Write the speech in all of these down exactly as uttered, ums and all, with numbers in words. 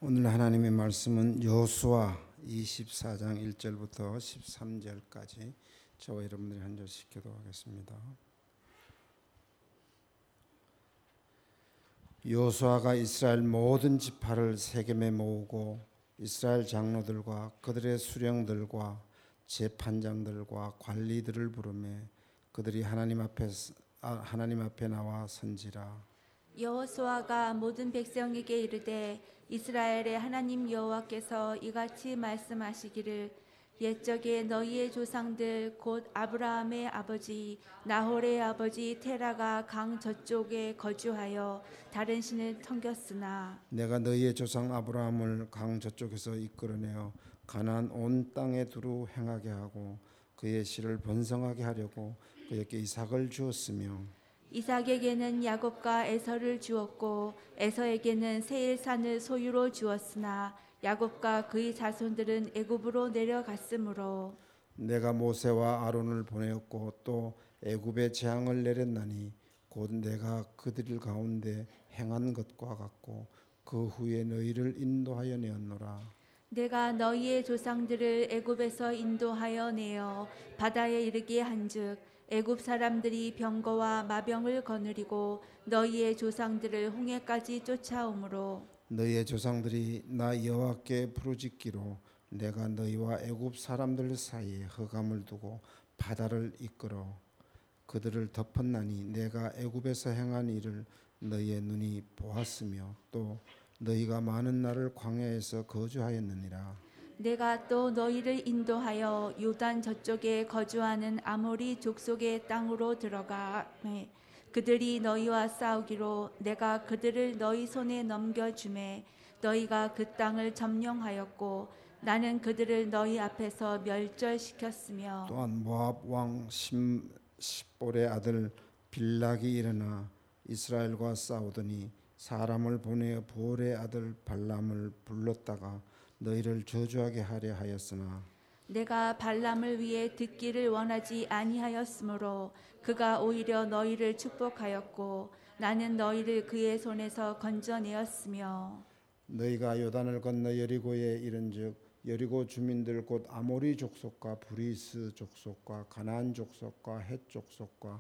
오늘 하나님의 말씀은 여호수아 이십사 장 일 절부터 십삼 절까지 저와 여러분들이 한 절씩 기도하겠습니다. 여호수아가 이스라엘 모든 지파를 세겜에 모으고 이스라엘 장로들과 그들의 수령들과 재판장들과 관리들을 부르매 그들이 하나님 앞에 하나님 앞에 나와 선지라. 여호수아가 모든 백성에게 이르되 이스라엘의 하나님 여호와께서 이같이 말씀하시기를 옛적에 너희의 조상들 곧 아브라함의 아버지 나홀의 아버지 테라가 강 저쪽에 거주하여 다른 신을 섬겼으나 내가 너희의 조상 아브라함을 강 저쪽에서 이끌어내어 가나안 온 땅에 두루 행하게 하고 그의 씨를 번성하게 하려고 그에게 이삭을 주었으며 이삭에게는 야곱과 에서를 주었고 에서에게는 세일산을 소유로 주었으나 야곱과 그의 자손들은 애굽으로 내려갔으므로 내가 모세와 아론을 보내었고 또 애굽에 재앙을 내렸나니 곧 내가 그들 가운데 행한 것과 같고 그 후에 너희를 인도하여 내었노라. 내가 너희의 조상들을 애굽에서 인도하여 내어 바다에 이르게 한즉 애굽 사람들이 병거와 마병을 거느리고 너희의 조상들을 홍해까지 쫓아오므로 너희의 조상들이 나 여호와께 부르짖기로 내가 너희와 애굽 사람들 사이에 흑암을 두고 바다를 이끌어 그들을 덮었나니 내가 애굽에서 행한 일을 너희의 눈이 보았으며 또 너희가 많은 날을 광야에서 거주하였느니라. 내가 또 너희를 인도하여 요단 저쪽에 거주하는 아모리 족속의 땅으로 들어가매 그들이 너희와 싸우기로 내가 그들을 너희 손에 넘겨주매 너희가 그 땅을 점령하였고 나는 그들을 너희 앞에서 멸절시켰으며 또한 모압 왕 십볼의 아들 빌락이 일어나 이스라엘과 싸우더니 사람을 보내어 보올의 아들 발람을 불렀다가 너희를 저주하게 하려 하였으나 내가 발람을 위해 듣기를 원하지 아니하였으므로 그가 오히려 너희를 축복하였고 나는 너희를 그의 손에서 건져내었으며 너희가 요단을 건너 여리고에 이른즉 여리고 주민들 곧 아모리 족속과 브리스 족속과 가나안 족속과 헷 족속과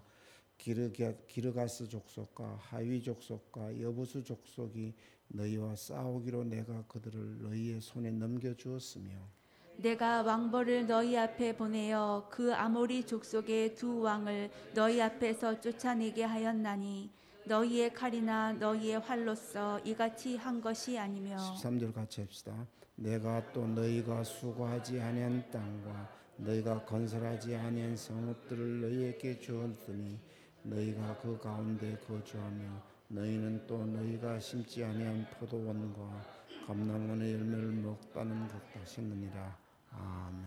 기르가스 족속과 하위 족속과 여부수 족속이 너희와 싸우기로 내가 그들을 너희의 손에 넘겨주었으며 내가 왕벌을 너희 앞에 보내어 그 아모리 족속의 두 왕을 너희 앞에서 쫓아내게 하였나니 너희의 칼이나 너희의 활로써 이같이 한 것이 아니며 십삼 절 같이 합시다. 내가 또 너희가 수고하지 아니한 땅과 너희가 건설하지 아니한 성읍들을 너희에게 주었더니 너희가 그 가운데 거주하며 너희는 또 너희가 심지 아니한 포도원과 감람원의 열매를 먹다는 것 하셨느니라. 아멘.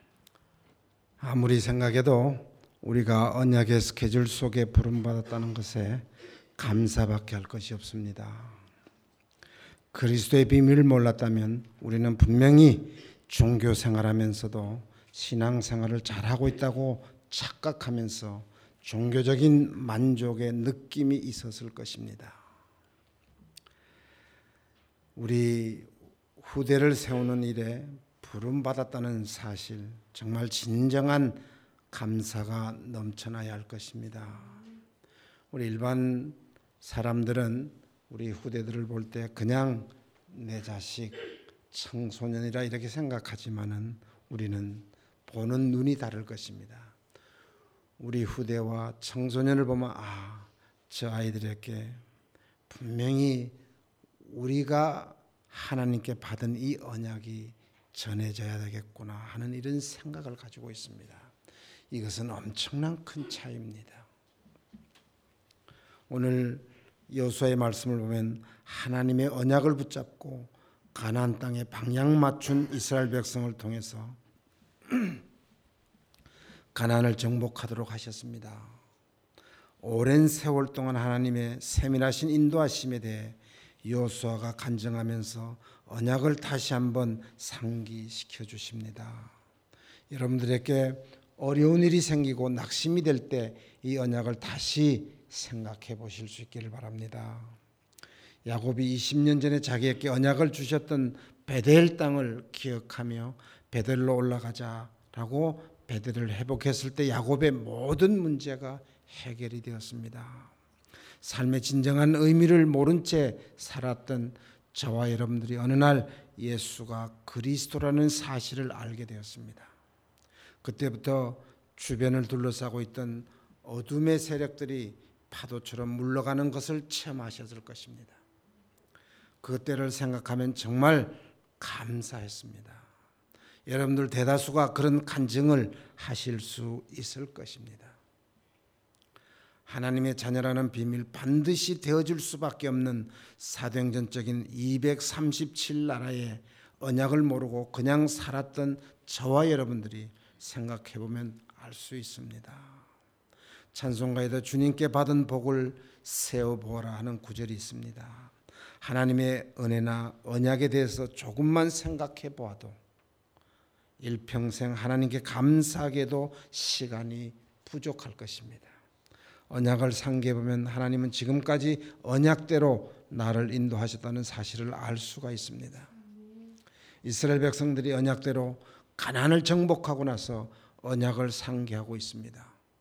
아무리 생각해도 우리가 언약의 스케줄 속에 부름받았다는 것에 감사밖에 할 것이 없습니다. 그리스도의 비밀을 몰랐다면 우리는 분명히 종교 생활하면서도 신앙 생활을 잘하고 있다고 착각하면서 종교적인 만족의 느낌이 있었을 것입니다. 우리 후대를 세우는 일에 부름받았다는 사실, 정말 진정한 감사가 넘쳐나야 할 것입니다. 우리 일반 사람들은 우리 후대들을 볼 때 그냥 내 자식 청소년이라 이렇게 생각하지만은 우리는 보는 눈이 다를 것입니다. 우리 후대와 청소년을 보면 아, 저 아이들에게 분명히 우리가 하나님께 받은 이 언약이 전해져야 되겠구나 하는 이런 생각을 가지고 있습니다. 이것은 엄청난 큰 차이입니다. 오늘 여호수아의 말씀을 보면 하나님의 언약을 붙잡고 가나안 땅에 방향 맞춘 이스라엘 백성을 통해서 가나안을 정복하도록 하셨습니다. 오랜 세월 동안 하나님의 세밀하신 인도하심에 대해 여호수아가 간증하면서 언약을 다시 한번 상기시켜 주십니다. 여러분들에게 어려운 일이 생기고 낙심이 될 때 이 언약을 다시 생각해 보실 수 있기를 바랍니다. 야곱이 이십 년 전에 자기에게 언약을 주셨던 베델 땅을 기억하며 베델로 올라가자라고 베델을 회복했을 때 야곱의 모든 문제가 해결이 되었습니다. 삶의 진정한 의미를 모른 채 살았던 저와 여러분들이 어느 날 예수가 그리스도라는 사실을 알게 되었습니다. 그때부터 주변을 둘러싸고 있던 어둠의 세력들이 파도처럼 물러가는 것을 체험하셨을 것입니다. 그때를 생각하면 정말 감사했습니다. 여러분들 대다수가 그런 간증을 하실 수 있을 것입니다. 하나님의 자녀라는 비밀 반드시 되어줄 수밖에 없는 사도행전적인 이백삼십칠 나라의 언약을 모르고 그냥 살았던 저와 여러분들이 생각해보면 알 수 있습니다. 찬송가에도 주님께 받은 복을 세어보아라 하는 구절이 있습니다. 하나님의 은혜나 언약에 대해서 조금만 생각해 보아도 일평생 하나님께 감사하게도 시간이 부족할 것입니다. 언약을 상기해 보면 하나님은 지금까지 언약대로 나를 인도하셨다는 사실을 알 수가 있습니다. 이스라엘 백성들이 언약대로 가나안을 정복하고 나서 언약을 상기하고 있습니다.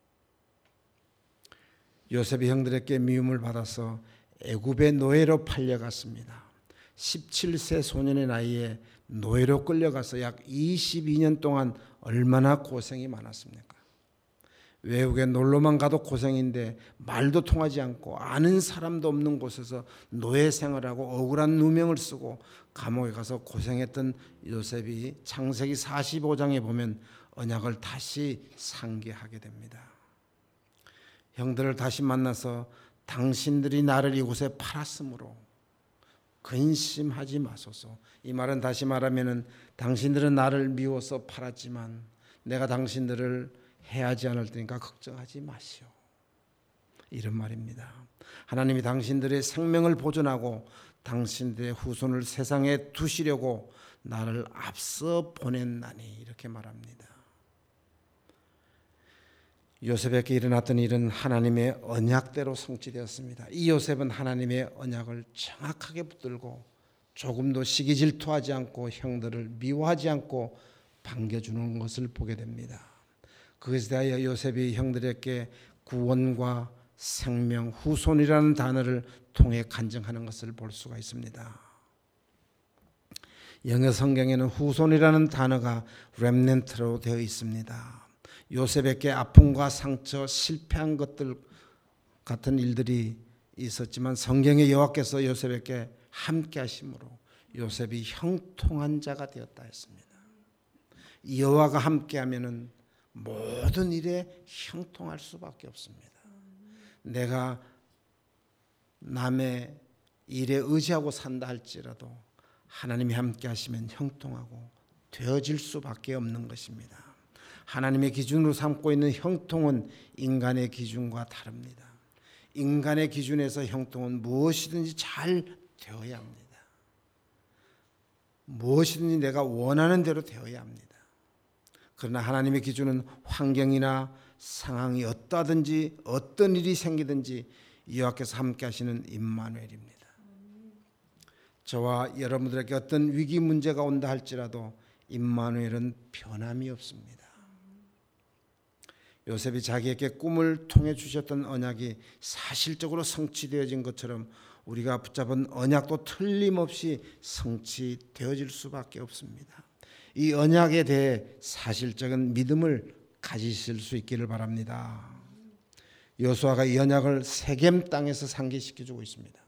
요셉이 형들에게 미움을 받아서 애굽의 노예로 팔려갔습니다. 십칠 세 소년의 나이에 노예로 끌려가서 약 이십이 년 동안 얼마나 고생이 많았습니까? 외국에 놀러만 가도 고생인데 말도 통하지 않고 아는 사람도 없는 곳에서 노예 생활하고 억울한 누명을 쓰고 감옥에 가서 고생했던 요셉이 창세기 사십오 장에 보면 언약을 다시 상기하게 됩니다. 형들을 다시 만나서 당신들이 나를 이곳에 팔았으므로 근심하지 마소서. 이 말은 다시 말하면은 당신들은 나를 미워서 팔았지만 내가 당신들을 해하지 않을 테니까 걱정하지 마시오. 이런 말입니다. 하나님이 당신들의 생명을 보존하고 당신들의 후손을 세상에 두시려고 나를 앞서 보냈나니 이렇게 말합니다. 요셉에게 일어났던 일은 하나님의 언약대로 성취되었습니다. 이 요셉은 하나님의 언약을 정확하게 붙들고 조금도 시기 질투하지 않고 형들을 미워하지 않고 반겨주는 것을 보게 됩니다. 그것에 대하여 요셉이 형들에게 구원과 생명, 후손이라는 단어를 통해 간증하는 것을 볼 수가 있습니다. 영어 성경에는 후손이라는 단어가 렘넌트로 되어 있습니다. 요셉에게 아픔과 상처, 실패한 것들 같은 일들이 있었지만 성경의 여호와께서 요셉에게 함께 하심으로 요셉이 형통한 자가 되었다 했습니다. 여호와가 함께 하면은 모든 일에 형통할 수밖에 없습니다. 내가 남의 일에 의지하고 산다 할지라도 하나님이 함께 하시면 형통하고 되어질 수밖에 없는 것입니다. 하나님의 기준으로 삼고 있는 형통은 인간의 기준과 다릅니다. 인간의 기준에서 형통은 무엇이든지 잘 되어야 합니다. 무엇이든지 내가 원하는 대로 되어야 합니다. 그러나 하나님의 기준은 환경이나 상황이 어떠하든지 어떤 일이 생기든지 여호와께서 함께 하시는 임마누엘입니다. 저와 여러분들에게 어떤 위기 문제가 온다 할지라도 임마누엘은 변함이 없습니다. 요셉이 자기에게 꿈을 통해 주셨던 언약이 사실적으로 성취되어진 것처럼 우리가 붙잡은 언약도 틀림없이 성취되어질 수밖에 없습니다. 이 언약에 대해 사실적인 믿음을 가지실 수 있기를 바랍니다. 여호수아가 이 언약을 세겜 땅에서 상기시켜주고 있습니다.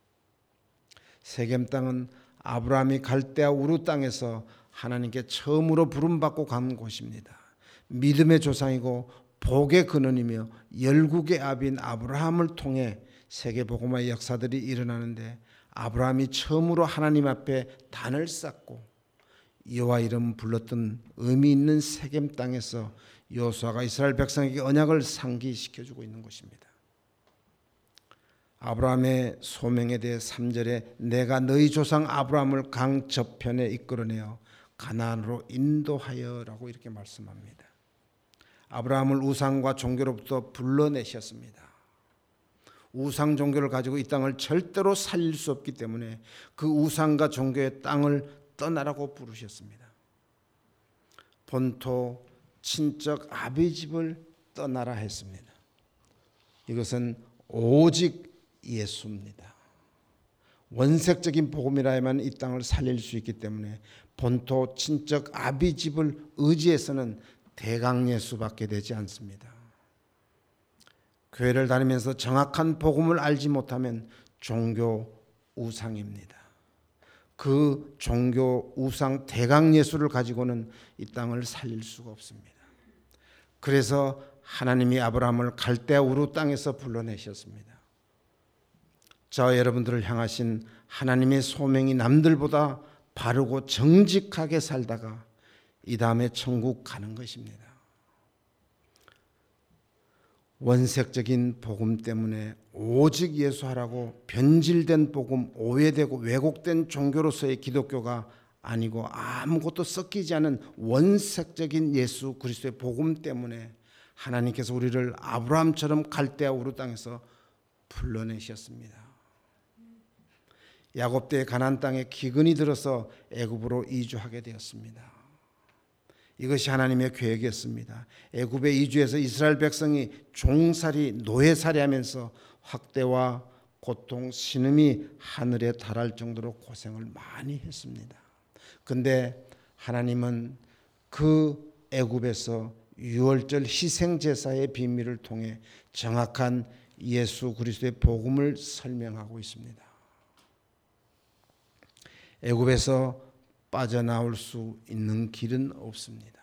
세겜 땅은 아브라함이 갈대아 우르 땅에서 하나님께 처음으로 부름받고 간 곳입니다. 믿음의 조상이고 복의 근원이며 열국의 아비인 아브라함을 통해 세계복음화의 역사들이 일어나는데 아브라함이 처음으로 하나님 앞에 단을 쌓고 여호와 이름 불렀던 의미 있는 세겜 땅에서 여호수아가 이스라엘 백성에게 언약을 상기시켜주고 있는 것입니다. 아브라함의 소명에 대해 삼 절에 내가 너희 조상 아브라함을 강 저편에 이끌어내어 가나안으로 인도하여라고 이렇게 말씀합니다. 아브라함을 우상과 종교로부터 불러내셨습니다. 우상 종교를 가지고 이 땅을 절대로 살릴 수 없기 때문에 그 우상과 종교의 땅을 떠나라고 부르셨습니다. 본토 친척 아비 집을 떠나라 했습니다. 이것은 오직 예수입니다. 원색적인 복음이라야만 이 땅을 살릴 수 있기 때문에 본토 친척 아비 집을 의지해서는 대강 예수밖에 되지 않습니다. 교회를 다니면서 정확한 복음을 알지 못하면 종교 우상입니다. 그 종교 우상 대강 예수를 가지고는 이 땅을 살릴 수가 없습니다. 그래서 하나님이 아브라함을 갈대아 우르 땅에서 불러내셨습니다. 저 여러분들을 향하신 하나님의 소명이 남들보다 바르고 정직하게 살다가 이 다음에 천국 가는 것입니다. 원색적인 복음 때문에 오직 예수하라고 변질된 복음, 오해되고 왜곡된 종교로서의 기독교가 아니고 아무것도 섞이지 않은 원색적인 예수 그리스도의 복음 때문에 하나님께서 우리를 아브라함처럼 갈대아 우르 땅에서 불러내셨습니다. 야곱 때의 가나안 땅에 기근이 들어서 애굽으로 이주하게 되었습니다. 이것이 하나님의 계획이었습니다. 애굽에 이주해서 이스라엘 백성이 종살이 노예살이하면서 학대와 고통, 신음이 하늘에 달할 정도로 고생을 많이 했습니다. 그런데 하나님은 그 애굽에서 유월절 희생제사의 비밀을 통해 정확한 예수 그리스도의 복음을 설명하고 있습니다. 애굽에서 빠져나올 수 있는 길은 없습니다.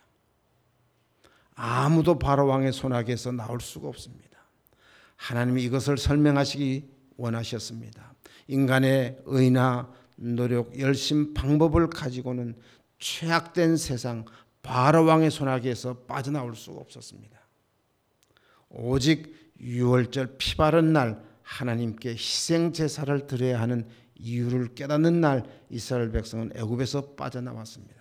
아무도 바로 왕의 손아귀에서 나올 수가 없습니다. 하나님이 이것을 설명하시기 원하셨습니다. 인간의 의나 노력, 열심, 방법을 가지고는 최악된 세상 바로 왕의 손아귀에서 빠져나올 수가 없었습니다. 오직 유월절 피 바른 날 하나님께 희생 제사를 드려야 하는 이유를 깨닫는 날 이스라엘 백성은 애굽에서 빠져나왔습니다.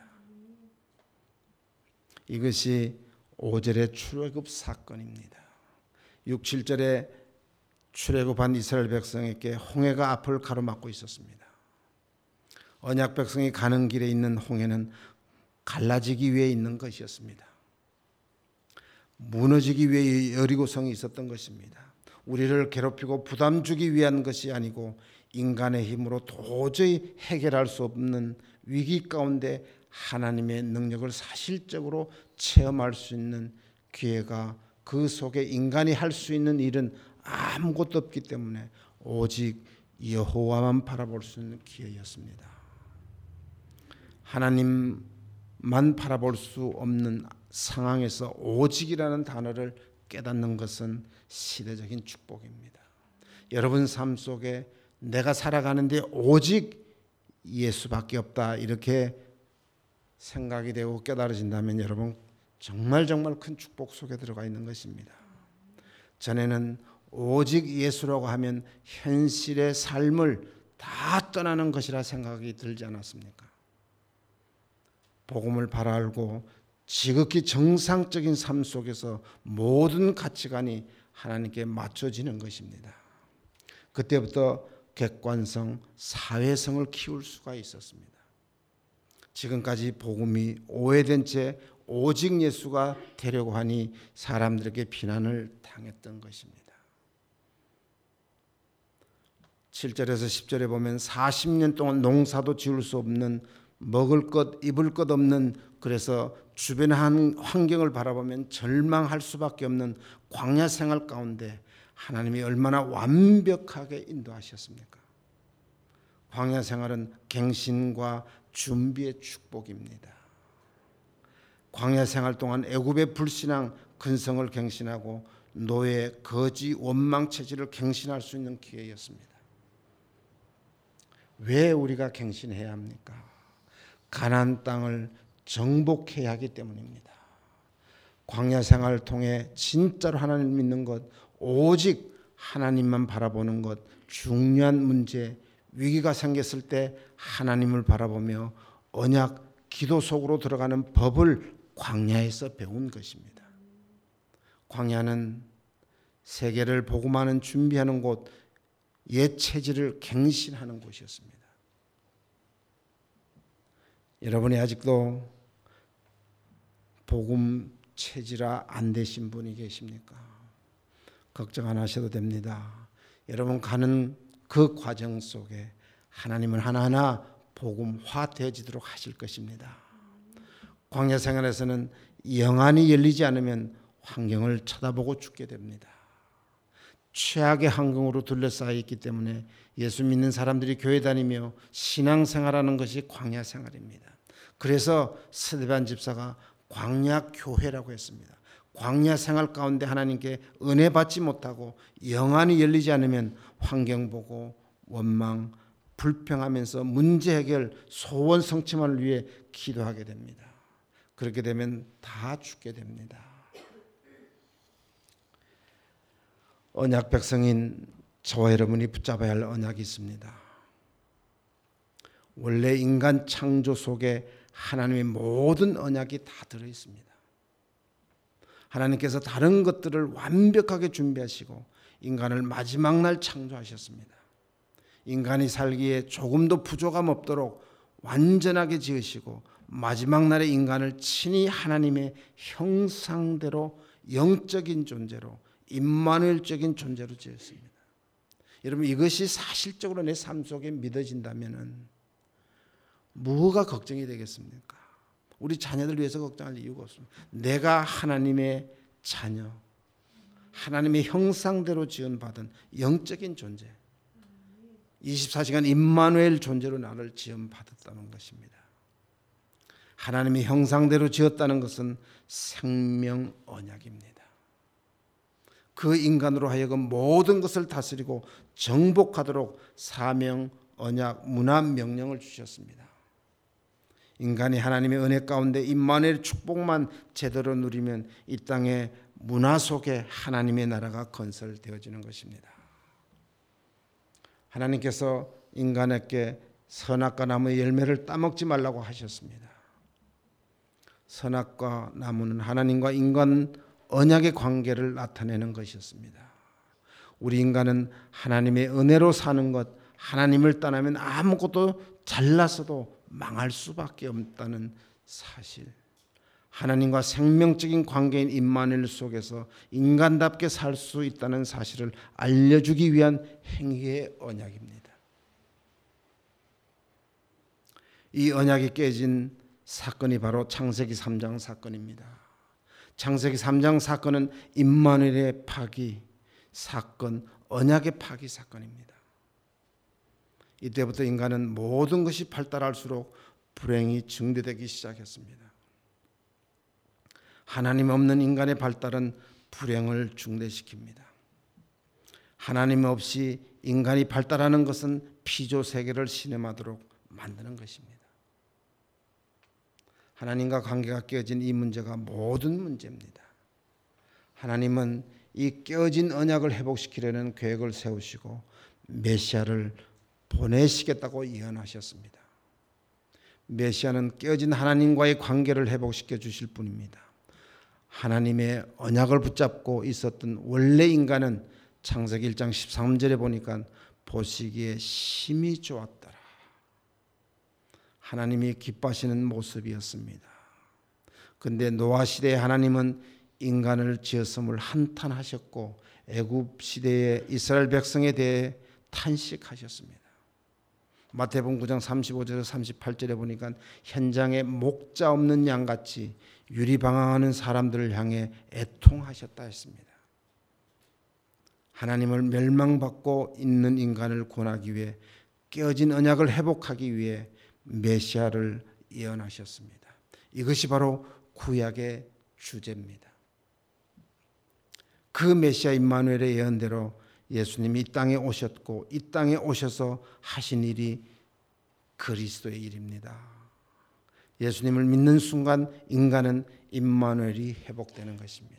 이것이 오 절의 출애굽 사건입니다. 육, 칠 절에 출애굽한 이스라엘 백성에게 홍해가 앞을 가로막고 있었습니다. 언약 백성이 가는 길에 있는 홍해는 갈라지기 위해 있는 것이었습니다. 무너지기 위해 여리고성이 있었던 것입니다. 우리를 괴롭히고 부담 주기 위한 것이 아니고 인간의 힘으로 도저히 해결할 수 없는 위기 가운데 하나님의 능력을 사실적으로 체험할 수 있는 기회가 그 속에 인간이 할 수 있는 일은 아무것도 없기 때문에 오직 여호와만 바라볼 수 있는 기회였습니다. 하나님만 바라볼 수 없는 상황에서 오직이라는 단어를 깨닫는 것은 시대적인 축복입니다. 여러분 삶 속에 내가 살아가는데 오직 예수밖에 없다 이렇게 생각이 되고 깨달아진다면 여러분 정말 정말 큰 축복 속에 들어가 있는 것입니다. 전에는 오직 예수라고 하면 현실의 삶을 다 떠나는 것이라 생각이 들지 않았습니까? 복음을 바라 알고 지극히 정상적인 삶 속에서 모든 가치관이 하나님께 맞춰지는 것입니다. 그때부터 객관성, 사회성을 키울 수가 있었습니다. 지금까지 복음이 오해된 채 오직 예수가 되려고 하니 사람들에게 비난을 당했던 것입니다. 칠 절에서 십 절에 보면 사십 년 동안 농사도 지을 수 없는 먹을 것, 입을 것 없는 그래서 주변의 환경을 바라보면 절망할 수밖에 없는 광야 생활 가운데 하나님이 얼마나 완벽하게 인도하셨습니까? 광야 생활은 갱신과 준비의 축복입니다. 광야 생활 동안 애굽의 불신앙 근성을 갱신하고 노예, 거지, 원망 체질을 갱신할 수 있는 기회였습니다. 왜 우리가 갱신해야 합니까? 가나안 땅을 정복해야 하기 때문입니다. 광야 생활을 통해 진짜로 하나님을 믿는 것, 오직 하나님만 바라보는 것, 중요한 문제, 위기가 생겼을 때 하나님을 바라보며 언약, 기도 속으로 들어가는 법을 광야에서 배운 것입니다. 광야는 세계를 복음하는 준비하는 곳, 옛 체질을 갱신하는 곳이었습니다. 여러분이 아직도 복음 체질화 안 되신 분이 계십니까? 걱정 안 하셔도 됩니다. 여러분 가는 그 과정 속에 하나님은 하나하나 복음화 되어지도록 하실 것입니다. 광야 생활에서는 영안이 열리지 않으면 환경을 쳐다보고 죽게 됩니다. 최악의 환경으로 둘러싸여 있기 때문에 예수 믿는 사람들이 교회 다니며 신앙생활하는 것이 광야 생활입니다. 그래서 스데반 집사가 광야 교회라고 했습니다. 광야 생활 가운데 하나님께 은혜 받지 못하고 영안이 열리지 않으면 환경 보고 원망, 불평하면서 문제 해결, 소원 성취만을 위해 기도하게 됩니다. 그렇게 되면 다 죽게 됩니다. 언약 백성인 저와 여러분이 붙잡아야 할 언약이 있습니다. 원래 인간 창조 속에 하나님의 모든 언약이 다 들어있습니다. 하나님께서 다른 것들을 완벽하게 준비하시고 인간을 마지막 날 창조하셨습니다. 인간이 살기에 조금도 부족함 없도록 완전하게 지으시고 마지막 날에 인간을 친히 하나님의 형상대로 영적인 존재로 임마누엘적인 존재로 지었습니다. 여러분 이것이 사실적으로 내 삶 속에 믿어진다면 뭐가 걱정이 되겠습니까? 우리 자녀들 위해서 걱정할 이유가 없습니다. 내가 하나님의 자녀, 하나님의 형상대로 지원받은 영적인 존재, 이십사 시간 임마누엘 존재로 나를 지원받았다는 것입니다. 하나님의 형상대로 지었다는 것은 생명 언약입니다. 그 인간으로 하여금 모든 것을 다스리고 정복하도록 사명, 언약, 문화, 명령을 주셨습니다. 인간이 하나님의 은혜 가운데 임마누엘 축복만 제대로 누리면 이 땅의 문화 속에 하나님의 나라가 건설되어지는 것입니다. 하나님께서 인간에게 선악과 나무의 열매를 따먹지 말라고 하셨습니다. 선악과 나무는 하나님과 인간 언약의 관계를 나타내는 것이었습니다. 우리 인간은 하나님의 은혜로 사는 것, 하나님을 떠나면 아무것도 잘났어도 망할 수밖에 없다는 사실, 하나님과 생명적인 관계인 임마누엘 속에서 인간답게 살 수 있다는 사실을 알려주기 위한 행위의 언약입니다. 이 언약이 깨진 사건이 바로 창세기 삼 장 사건입니다. 창세기 삼 장 사건은 임마누엘의 파기 사건, 언약의 파기 사건입니다. 이때부터 인간은 모든 것이 발달할수록 불행이 증대되기 시작했습니다. 하나님 없는 인간의 발달은 불행을 증대시킵니다. 하나님 없이 인간이 발달하는 것은 피조 세계를 신음하도록 만드는 것입니다. 하나님과 관계가 깨어진 이 문제가 모든 문제입니다. 하나님은 이 깨어진 언약을 회복시키려는 계획을 세우시고 메시아를 보내시겠다고 예언하셨습니다. 메시아는 깨어진 하나님과의 관계를 회복시켜 주실 분입니다. 하나님의 언약을 붙잡고 있었던 원래 인간은 창세기 일 장 십삼 절에 보니까 보시기에 심히 좋았더라. 하나님이 기뻐하시는 모습이었습니다. 그런데 노아 시대에 하나님은 인간을 지었음을 한탄하셨고 애굽 시대의 이스라엘 백성에 대해 탄식하셨습니다. 마태복음 구 장 삼십오 절에서 삼십팔 절에 보니까 현장에 목자 없는 양같이 유리방황하는 사람들을 향해 애통하셨다 했습니다. 하나님을 멸망받고 있는 인간을 구원하기 위해 깨어진 언약을 회복하기 위해 메시아를 예언하셨습니다. 이것이 바로 구약의 주제입니다. 그 메시아 임마누엘의 예언대로 예수님이 이 땅에 오셨고 이 땅에 오셔서 하신 일이 그리스도의 일입니다. 예수님을 믿는 순간 인간은 임마누엘이 회복되는 것입니다.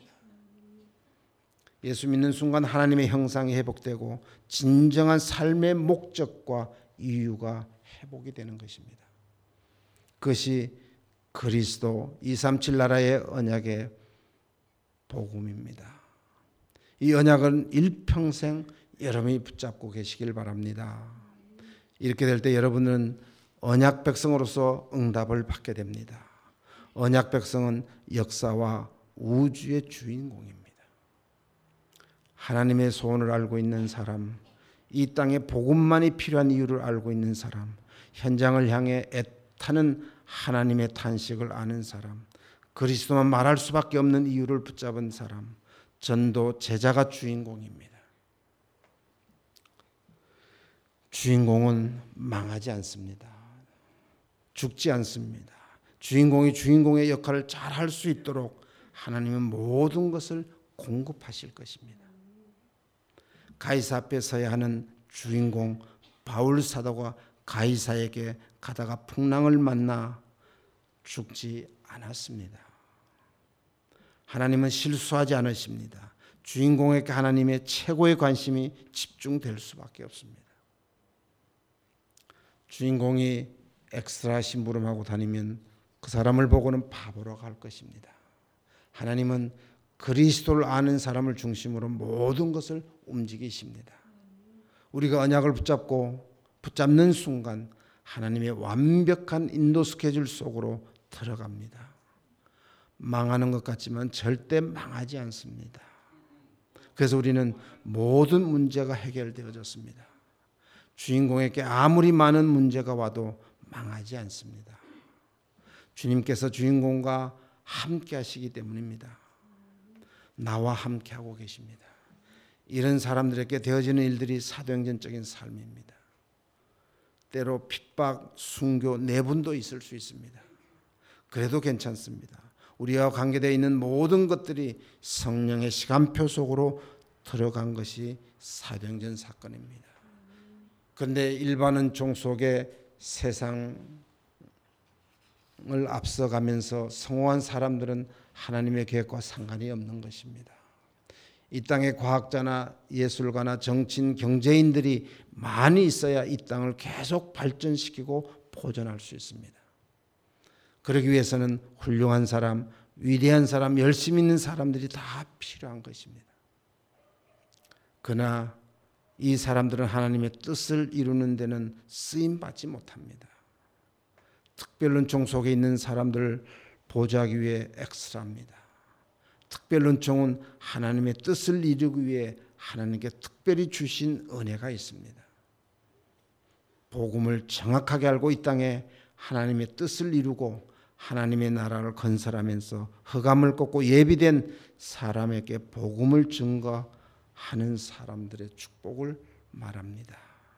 예수 믿는 순간 하나님의 형상이 회복되고 진정한 삶의 목적과 이유가 회복이 되는 것입니다. 그것이 그리스도 이백삼십칠 나라의 언약의 복음입니다. 이 언약은 일평생 여러분이 붙잡고 계시길 바랍니다. 이렇게 될 때 여러분은 언약 백성으로서 응답을 받게 됩니다. 언약 백성은 역사와 우주의 주인공입니다. 하나님의 소원을 알고 있는 사람, 이 땅에 복음만이 필요한 이유를 알고 있는 사람, 현장을 향해 애타는 하나님의 탄식을 아는 사람, 그리스도만 말할 수밖에 없는 이유를 붙잡은 사람, 전도 제자가 주인공입니다. 주인공은 망하지 않습니다. 죽지 않습니다. 주인공이 주인공의 역할을 잘 할 수 있도록 하나님은 모든 것을 공급하실 것입니다. 가이사 앞에 서야 하는 주인공 바울 사도가 가이사에게 가다가 풍랑을 만나 죽지 않았습니다. 하나님은 실수하지 않으십니다. 주인공에게 하나님의 최고의 관심이 집중될 수밖에 없습니다. 주인공이 엑스트라 심부름하고 다니면 그 사람을 보고는 바보로 갈 것입니다. 하나님은 그리스도를 아는 사람을 중심으로 모든 것을 움직이십니다. 우리가 언약을 붙잡고 붙잡는 순간 하나님의 완벽한 인도 스케줄 속으로 들어갑니다. 망하는 것 같지만 절대 망하지 않습니다. 그래서 우리는 모든 문제가 해결되어졌습니다. 주인공에게 아무리 많은 문제가 와도 망하지 않습니다. 주님께서 주인공과 함께 하시기 때문입니다. 나와 함께 하고 계십니다. 이런 사람들에게 되어지는 일들이 사도행전적인 삶입니다. 때로 핍박, 순교, 내분도 있을 수 있습니다. 그래도 괜찮습니다. 우리와 관계되어 있는 모든 것들이 성령의 시간표 속으로 들어간 것이 사도행전 사건입니다. 그런데 일반 은총 속에 세상을 앞서가면서 성공한 사람들은 하나님의 계획과 상관이 없는 것입니다. 이 땅에 과학자나 예술가나 정치인, 경제인들이 많이 있어야 이 땅을 계속 발전시키고 보존할 수 있습니다. 그러기 위해서는 훌륭한 사람, 위대한 사람, 열심히 있는 사람들이 다 필요한 것입니다. 그러나 이 사람들은 하나님의 뜻을 이루는 데는 쓰임받지 못합니다. 특별은총 속에 있는 사람들을 보좌하기 위해 엑스트라입니다. 특별은총은 하나님의 뜻을 이루기 위해 하나님께 특별히 주신 은혜가 있습니다. 복음을 정확하게 알고 이 땅에 하나님의 뜻을 이루고 하나님의 나라를 건설하면서 흑암을 꺾고 예비된 사람에게 복음을 증거하는 사람들의 축복을 말합니다.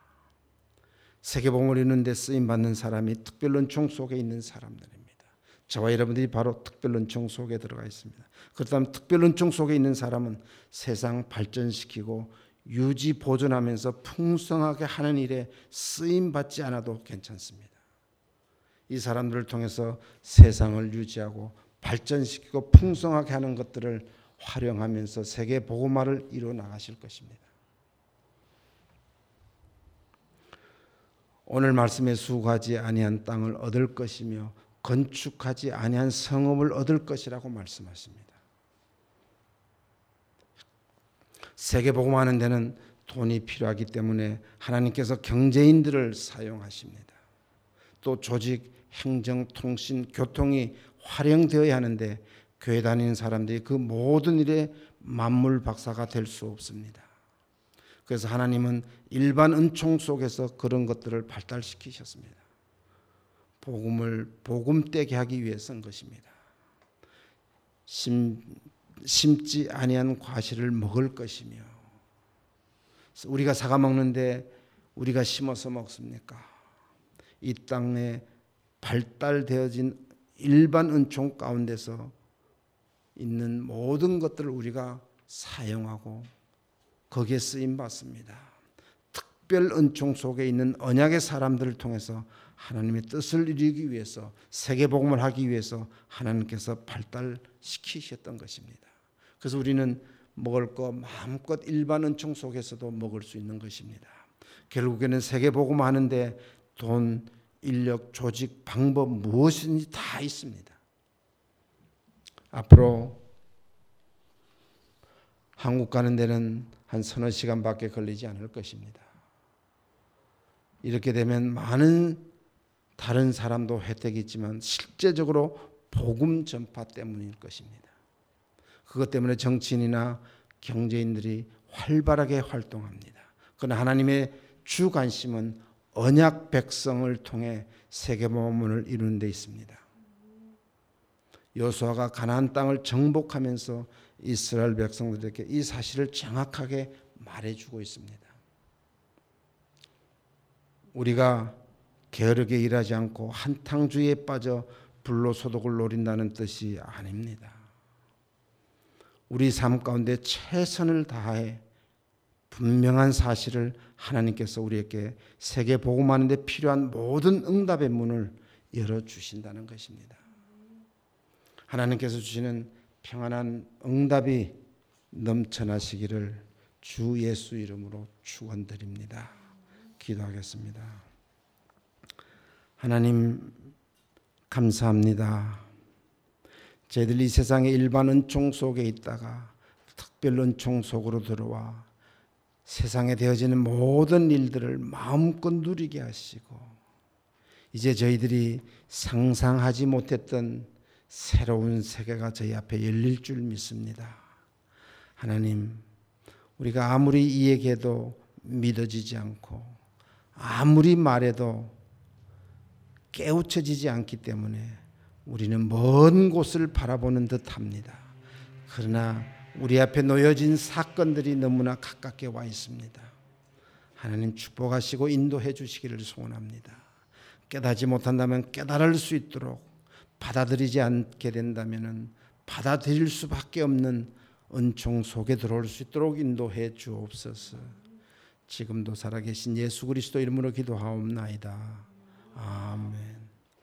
세계복음을 이루는 데 쓰임받는 사람이 특별은총 속에 있는 사람들입니다. 저와 여러분들이 바로 특별은총 속에 들어가 있습니다. 그렇다면 특별은총 속에 있는 사람은 세상 발전시키고 유지 보존하면서 풍성하게 하는 일에 쓰임받지 않아도 괜찮습니다. 이 사람들을 통해서 세상을 유지하고 발전시키고 풍성하게 하는 것들을 활용하면서 세계 복음화를 이루어 나가실 것입니다. 오늘 말씀에 수고하지 아니한 땅을 얻을 것이며 건축하지 아니한 성읍을 얻을 것이라고 말씀하십니다. 세계 복음화하는 데는 돈이 필요하기 때문에 하나님께서 경제인들을 사용하십니다. 또 조직, 행정, 통신, 교통이 활용되어야 하는데 교회 다니는 사람들이 그 모든 일에 만물 박사가 될 수 없습니다. 그래서 하나님은 일반 은총 속에서 그런 것들을 발달시키셨습니다. 복음을 복음되게 하기 위해서인 것입니다. 심, 심지 아니한 과실을 먹을 것이며, 우리가 사과 먹는데 우리가 심어서 먹습니까? 이 땅에 발달되어진 일반 은총 가운데서 있는 모든 것들을 우리가 사용하고 거기에 쓰임 받습니다. 특별 은총 속에 있는 언약의 사람들을 통해서 하나님의 뜻을 이루기 위해서, 세계 복음을 하기 위해서 하나님께서 발달시키셨던 것입니다. 그래서 우리는 먹을 거 마음껏 일반 은총 속에서도 먹을 수 있는 것입니다. 결국에는 세계 복음 하는데 돈, 인력, 조직, 방법 무엇이든지 다 있습니다. 앞으로 한국 가는 데는 한 서너 시간밖에 걸리지 않을 것입니다. 이렇게 되면 많은 다른 사람도 혜택이 있지만 실제적으로 복음 전파 때문일 것입니다. 그것 때문에 정치인이나 경제인들이 활발하게 활동합니다. 그러나 하나님의 주 관심은 언약 백성을 통해 세계 만민을 이루는 데 있습니다. 여호수아가 가나안 땅을 정복하면서 이스라엘 백성들에게 이 사실을 정확하게 말해주고 있습니다. 우리가 게으르게 일하지 않고 한탕주의에 빠져 불로소득을 노린다는 뜻이 아닙니다. 우리 삶 가운데 최선을 다해 분명한 사실을 하나님께서 우리에게 세계 복음하는 데 필요한 모든 응답의 문을 열어주신다는 것입니다. 하나님께서 주시는 평안한 응답이 넘쳐나시기를 주 예수 이름으로 축원드립니다. 기도하겠습니다. 하나님 감사합니다. 저희들 이 세상의 일반 은총 속에 있다가 특별 은총 속으로 들어와 세상에 되어지는 모든 일들을 마음껏 누리게 하시고 이제 저희들이 상상하지 못했던 새로운 세계가 저희 앞에 열릴 줄 믿습니다. 하나님, 우리가 아무리 이야기해도 믿어지지 않고 아무리 말해도 깨우쳐지지 않기 때문에 우리는 먼 곳을 바라보는 듯합니다. 그러나 우리 앞에 놓여진 사건들이 너무나 가깝게 와 있습니다. 하나님 축복하시고 인도해 주시기를 소원합니다. 깨닫지 못한다면 깨달을 수 있도록, 받아들이지 않게 된다면 받아들일 수밖에 없는 은총 속에 들어올 수 있도록 인도해 주옵소서. 지금도 살아계신 예수 그리스도 이름으로 기도하옵나이다. 아멘.